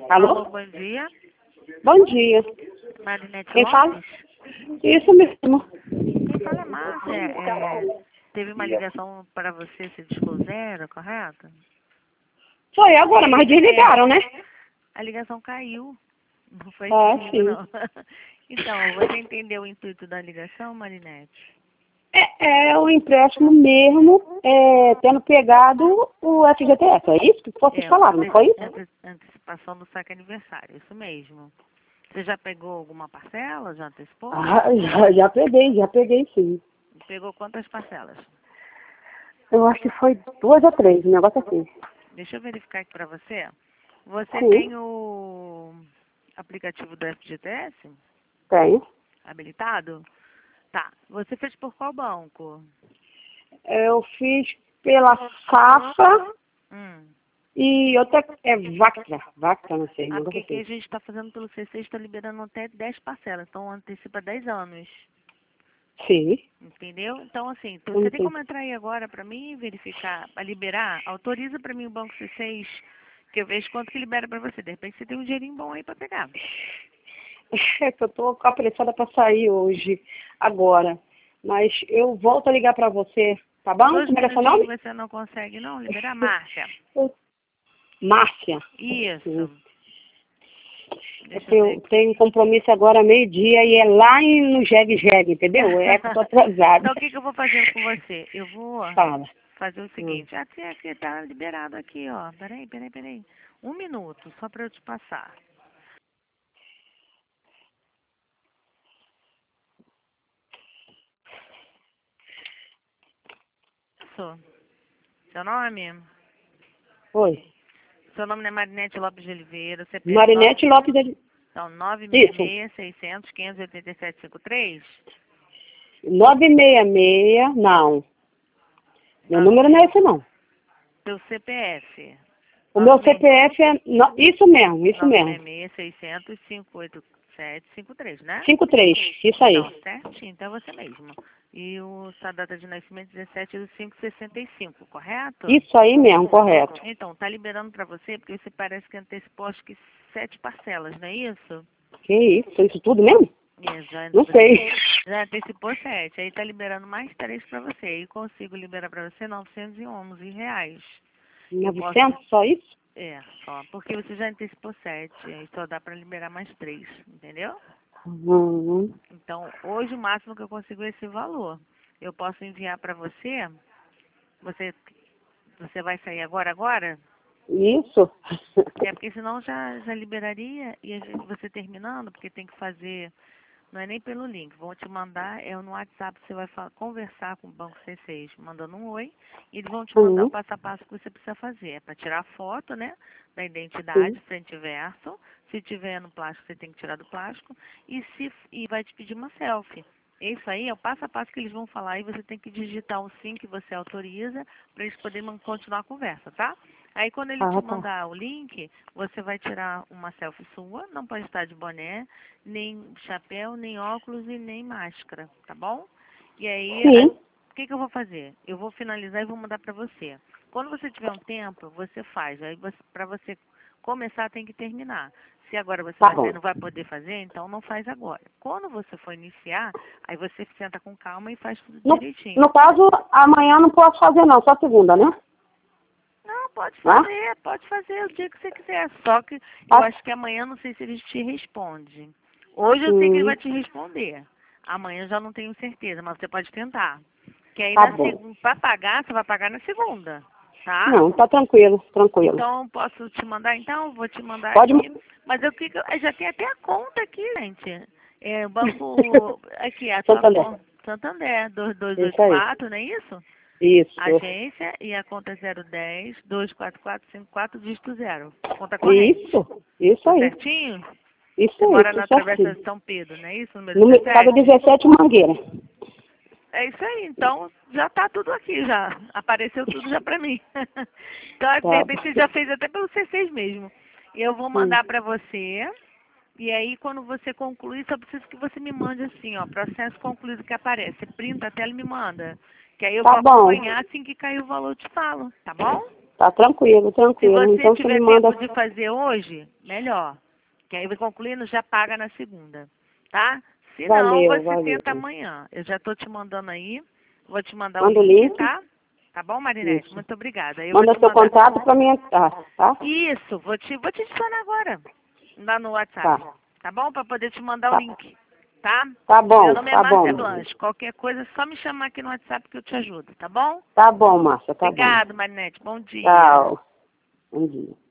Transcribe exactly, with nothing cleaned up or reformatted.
Alô? Alô, bom dia. Bom dia. Marinete Quem Lopes? fala? Isso mesmo. Quem fala é Márcia. É, teve uma ligação para você, se discou zero, correto? Foi agora, mas desligaram, né? A ligação caiu. Não foi Ah, comigo, sim. não. Então, você entendeu o intuito da ligação, Marinete? É, é o empréstimo mesmo, é, tendo pegado o F G T S. É isso que vocês É, falaram, não foi isso? ante- antecipação do saque aniversário, isso mesmo. Você já pegou alguma parcela? Já antecipou? Ah, já, já peguei, já peguei sim. Pegou quantas parcelas? Eu acho que foi duas ou três, um negócio assim. Deixa eu verificar aqui para você. Você Sim, tem o aplicativo do F G T S tenho. habilitado? Tá. Você fez por qual banco? Eu fiz pela Safra Hum. e outra é Vactra. Vactra, não sei, um Ah, negócio porque que a assim. gente está fazendo pelo C C, está liberando até dez parcelas. Então, antecipa dez anos. Sim, Entendeu? Então, assim, tu- eu não você tem sei. como entrar aí agora para mim verificar, para liberar? Autoriza para mim o banco C seis, que eu vejo quanto que libera para você. De repente você tem um dinheirinho bom aí para pegar. É que eu tô apressada para sair hoje, agora. Mas eu volto a ligar para você, tá bom? Dois Como é que é seu minutinhos nome? você não consegue não liberar? Márcia. Márcia. Sim. Isso. É Deixa que eu ver eu aqui. tenho um compromisso agora meio-dia e é lá em- no Jegue Jegue, entendeu? É que eu tô atrasada. Então, o que, que eu vou fazer com você? Eu vou Fala. fazer o Hum. seguinte. Até aqui tá liberado aqui, ó. Peraí, peraí, peraí. Um minuto, só para eu te passar. Isso. Seu nome? Oi. Seu nome não é Marinete Lopes de Oliveira. C P F nove, Marinete Lopes. de- são nove seis Isso. seis, seiscentos, quinhentos e oitenta e sete, cinquenta e três? nove seis seis, não. Meu Nove- número não é esse, não. Seu C P F. O meu C P F é... no- Isso mesmo, isso nove mesmo. seis seis, seiscentos, cinco oito sete, cinco três, né? cinco três, isso aí. Então, certinho, então é você mesmo. E o, sua data de nascimento dezessete de cinco de sessenta e cinco, correto? Isso aí mesmo, correto. Então, tá liberando para você, porque você parece que antecipou acho que sete parcelas, não é isso? Que isso? Isso tudo mesmo? É, já, Não você sei. já antecipou sete, aí tá liberando mais três para você. Aí consigo liberar para você novecentos e onze reais. Eu posso, novecentos, só isso? é, só, porque você já antecipou sete, aí só dá para liberar mais três, entendeu? Uhum. Então, hoje o máximo que eu consigo é esse valor. Eu posso enviar para você. Você, você vai sair agora, agora? Isso? É, porque senão já, já liberaria e a gente- você terminando, porque tem que fazer, não é nem pelo link, vão te mandar, é no WhatsApp, você vai fa- conversar com o Banco C seis, mandando um oi, e eles vão te mandar o Uhum. passo a passo que você precisa fazer. É para tirar foto, né, da Sim. identidade, frente e verso. Se tiver no plástico, você tem que tirar do plástico. E, se, e vai te pedir uma selfie. Isso aí é o passo a passo que eles vão falar e você tem que digitar o sim que você autoriza para eles poderem man- continuar a conversa, tá? Aí quando ele te Ah, tá. mandar o link, você vai tirar uma selfie sua, não pode estar de boné, nem chapéu, nem óculos e nem máscara, tá bom? E aí, a- Sim. o que, que eu vou fazer? Eu vou finalizar e vou mandar para você. Quando você tiver um tempo, você faz. Aí para você começar tem que terminar. Se agora você Tá vai sair e bom. não vai poder fazer, então não faz agora. Quando você for iniciar, aí você senta com calma e faz tudo No, direitinho. no caso, amanhã não posso fazer não, só segunda, né? Não, pode Hã? fazer, pode fazer o dia que você quiser. Só que eu Ah, acho que amanhã não sei se eles te respondem. Hoje eu sei que ele hum, vai te responder. Amanhã eu já não tenho certeza, mas você pode tentar. Que aí tá na bom. segunda, para pagar, você vai pagar na segunda, tá? Não, tá tranquilo, tranquilo. Então, posso te mandar então? Vou te mandar Pode... aqui. Mas eu, que que eu eu já tenho até a conta aqui, gente. É, o banco, aqui, a tua Santander. conta, Santander, dois dois oito Isso aí. quatro, não é isso? Isso. Agência e a conta é zero um zero, dois quatro quatro cinco quatro, dígito zero. Conta corrente. Isso. Isso Tá aí. certinho? Isso Você aí, mora tudo na Travessa certinho. de São Pedro, não é isso? Número No mercado dezessete? dezessete Mangueira. É isso aí, então já tá tudo aqui já. Apareceu tudo já pra mim. Então, de Tá. repente, você já fez até pelo C seis mesmo. Eu vou Hum. mandar pra você. E aí, quando você concluir, só preciso que você me mande assim, ó, processo concluído que aparece. Você printa a tela e me manda. Que aí eu Tá vou bom. acompanhar, assim que cair o valor eu te falo, tá bom? Tá tranquilo, Se tranquilo. você Então você tiver me manda... tempo de fazer hoje, melhor. Que aí concluindo já paga na segunda, tá? Se não, Valeu, você valeu. tenta amanhã. Eu já tô te mandando aí. Vou te mandar Manda o o link, link. tá? Tá bom, Marinete? Isso. Muito obrigada. Eu Manda vou te seu mandar... contato para mim entrar, tá? Isso, vou te, vou te adicionar agora. Lá no WhatsApp. Tá. Tá bom? Para poder te mandar o Tá. link. Tá? Tá bom, Meu nome é tá Márcia bom. Blanche. Qualquer coisa, é só me chamar aqui no WhatsApp que eu te ajudo, tá bom? Tá bom, Márcia, tá bom. Obrigado, Marinete. Bom dia. Tchau. Bom dia.